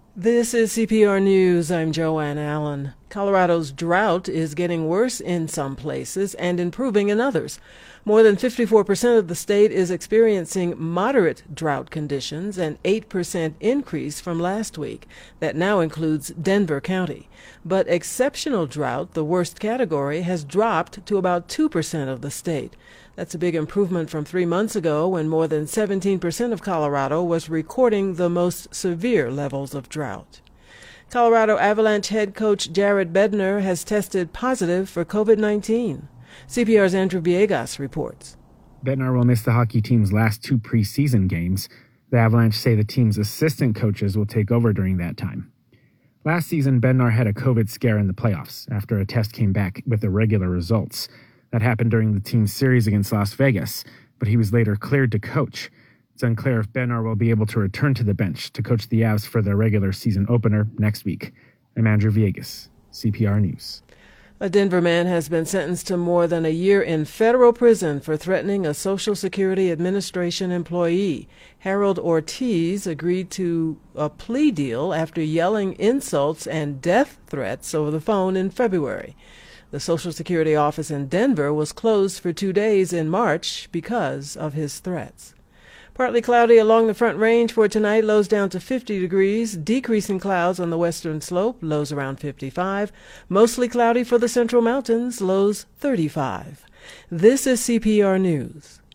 This is CPR News. I'm Joanne Allen. Colorado's drought is getting worse in some places and improving in others. More than 54% of the state is experiencing moderate drought conditions, an 8% increase from last week. That now includes Denver County. But exceptional drought, the worst category, has dropped to about 2% of the state. That's a big improvement from 3 months ago when more than 17% of Colorado was recording the most severe levels of drought. Colorado Avalanche head coach Jared Bednar has tested positive for COVID-19. CPR's Andrew Villegas reports. Bednar will miss the hockey team's last 2 preseason games. The Avalanche say the team's assistant coaches will take over during that time. Last season, Bednar had a COVID scare in the playoffs after a test came back with irregular results. That happened during the team's series against Las Vegas, but he was later cleared to coach. It's unclear if Bednar will be able to return to the bench to coach the Avs for their regular season opener next week. I'm Andrew Villegas, CPR News. A Denver man has been sentenced to more than a year in federal prison for threatening a Social Security Administration employee. Harold Ortiz agreed to a plea deal after yelling insults and death threats over the phone in February. The Social Security office in Denver was closed for 2 days in March because of his threats. Partly cloudy along the Front Range for tonight, lows down to 50 degrees, decreasing clouds on the western slope, lows around 55. Mostly cloudy for the Central Mountains, lows 35. This is CPR News.